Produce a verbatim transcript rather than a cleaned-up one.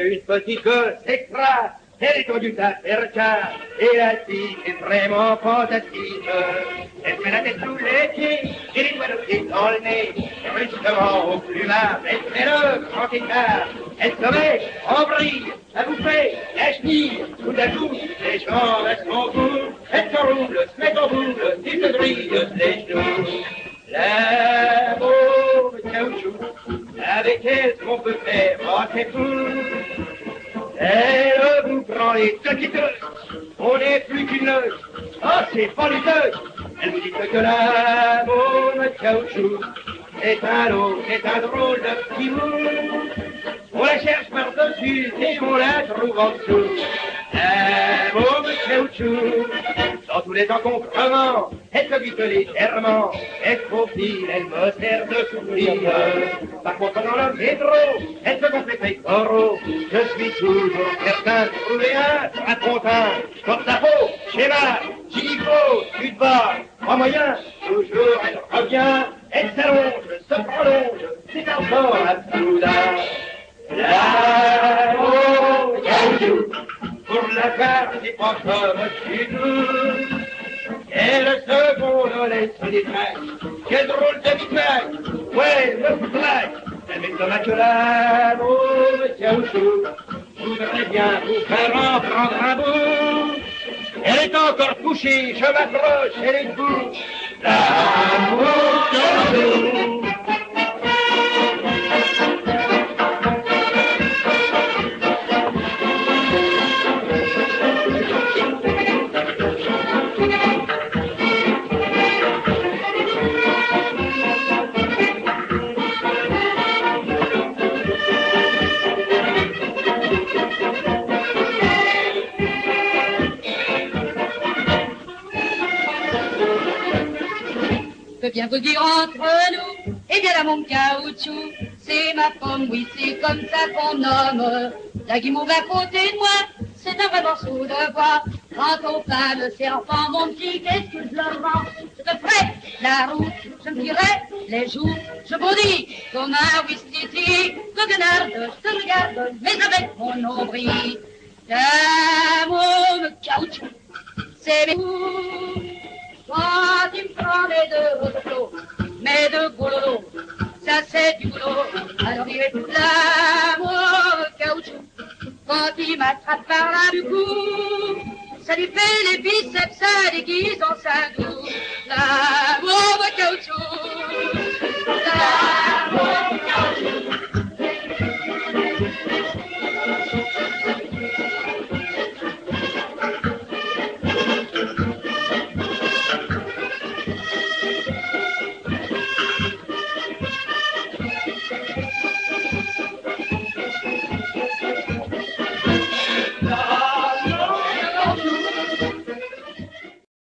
une petite gosse extra. Elle est tendue à faire car, et la fille est vraiment fantastique. Elle fait la tête sous les pieds, et les doigts de pied dans le nez. Et brusquement au plumard, elle fait le grand écart. Elle se met en vrille, à bouffer la chenille, tout à coup, les gens restent en bout. Elle s'enroule, se met en boule, et se grille les genoux. La môme caoutchouc, avec elle, ce qu'on peut faire, oh c'est fou. Elle vous prend les petites, on n'est plus qu'une leuse. Oh, c'est pas les deux. Elle vous dit que la môme caoutchouc est un lot, c'est un drôle de petit mou. On la cherche par-dessus et on la trouve en dessous. La môme caoutchouc, dans tous les encombrements, elle se glisse légèrement, elle se faufile, elle me sert de sourire. Par contre, dans le métro, elle se gonfle les coraux. Je suis toujours certain de trouver un racontin. Comme sa peau, schéma, gynéco, tu te bats, en moyen, toujours elle revient, elle s'allonge, se prolonge, c'est encore un soudain. La môme caoutchouc, pour la faire, c'est pas comme tu tout. Et le second laisse des traces. Quel drôle de vitrail. Ouais, le blague. Elle m'étonne que la môme caoutchouc voudrait bien vous faire en prendre un bout. Elle est encore couchée, je m'approche, elle est debout. La môme caoutchouc. Je peux bien vous dire entre nous, eh bien la môme caoutchouc, c'est ma pomme, oui c'est comme ça qu'on nomme. La guimauve à côté de moi, c'est un vrai morceau de bois. Quand on parle le serpent, mon petit, qu'est-ce que je le vends? Je te ferai la route, je me tirerai les joues, je bondis comme un wistiti, goguenarde, je te regarde, mais avec mon nombril. La môme caoutchouc, c'est tout. Quand il me prend mes deux rotolos, mes deux goulolos, ça c'est du boulot. Alors il est la môme caoutchouc. Quand il m'attrape par là du cou, ça lui fait les biceps, ça déguise en cinq loups. La môme caoutchouc. La